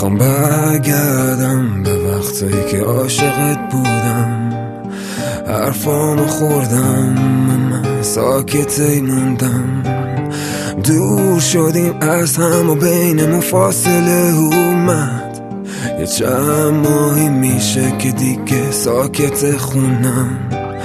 میخوام برگردم به وقتایی که عاشقت بودم، حرفامو خوردم من ساکتی موندم، دور شدیم از هم و بینمون فاصله اومد، یه چند ماهی میشه که دیگه ساکت خونم،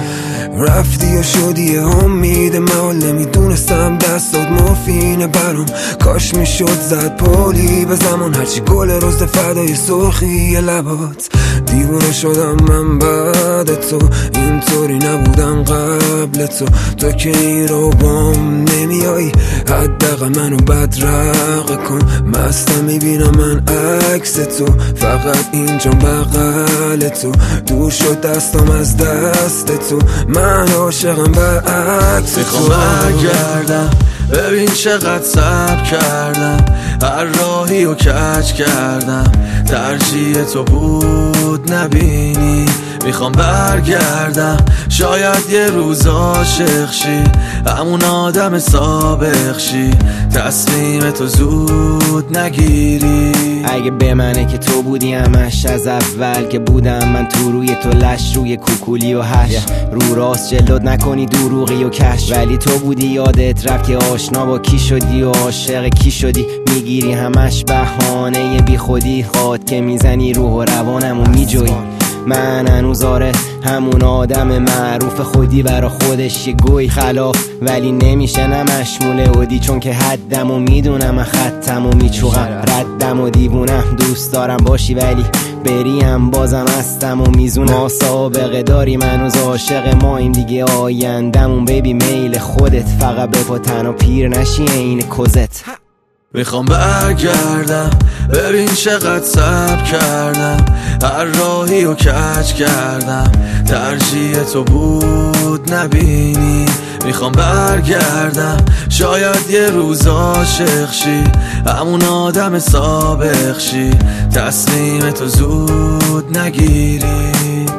رفتی و شدی امید من، نمیدونستم دستات مورفینه برام، کاش میشد زد پولی به زمان، هرچی گل رزد فدای سرخی لبات، دیوونه شدم من بعد تو، اینطوری نبودم قبل تو که این رو بام نمیایی، حداقل منو بدرقه کن، مستم میبینم من عکس تو، فقط اینجا بغل تو، دور شد دستم از دست تو، من عاشقم برعکس تو. میخوام برگردم ببین چقدر صبر کردم، هر راهی رو کج کردم، ترجیح تو بود نبینی، میخوام برگردم شاید یه روز عاشق شی، همون آدم سابق شی، تصمیم تو زود نگیری، اگه به منه که تو بودی همش از اول که بودم من تو، روی تو لش روی کوکولی و هش، رو راست جلد نکنی دروغی و کش، ولی تو بودی یادت رفت که آشنا با کی شدی و عاشق کی شدی، میگیری همش بهانه بی خودی، خواد که میزنی روح و روانمو میجوی، من هنوز آره همون آدم معروف خودی برا خودش یه گوی خلاف، ولی نمیشه نمشموله اودی، چون که حدم و میدونم من خطم و میچوغم، ردم و دیوونم دوست دارم باشی ولی بریم بازم هستم و میزونم، ما سابقه داریم هنوز عاشق ماییم دیگه، آیندمون بیبی میل خودت، فقط به پا و پیر نشی این کزت. میخوام برگردم ببین چقدر صبر کردم، هر راهی رو کج کردم، ترجیح تو بود نبینی، میخوام برگردم شاید یه روز عاشق شی، همون آدم سابق شی، تصمیم تو زود نگیری.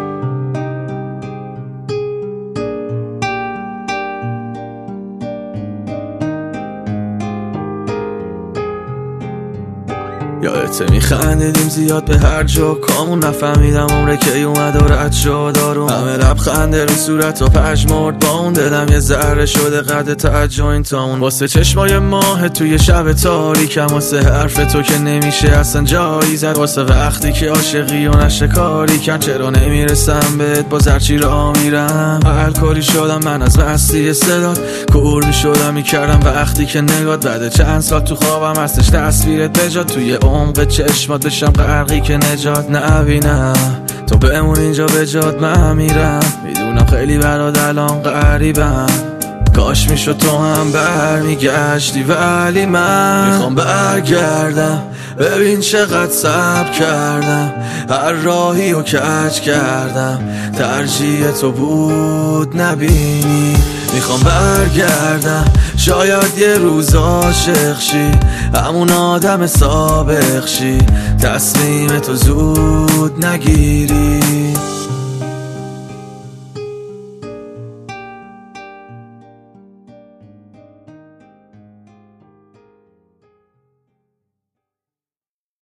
یادت میخندیدیم زیاد به هر جا، کامون نفهمیدم عمره که اومد و رد شد آروم، همه لبخنده رو صورت و پژمرد با اون، دلم یه ذره شده قد تجاین تامون، واسه چشمای ماه توی شب تاریکم، واسه حرف تو که نمیشه اصلا جایی زد، واسه وقتی که عاشقی و نشکاری کن، چرا نمیرسم بهت باز هرچی را میرم، الکلی شدم من از مستی صدات، کور میشدم میکردم وقتی که نگات، بعد چند سال تو خوابم هستش تصویرت بجاد، توی عمق چشمات بشم غرقی که نجات نبینم، تو بمون اینجا به جات من میرم، میدونم خیلی برات الان غریبم، کاش میشد تو هم برمیگشتی، ولی من میخوام برگردم ببین چقدر صبر کردم، هر راهی رو کج کردم، ترجیح تو بود نبینی، میخوام برگردم شاید یه روز عاشق شی، همون آدم سابق شی، تصمیم تو زود نگیری.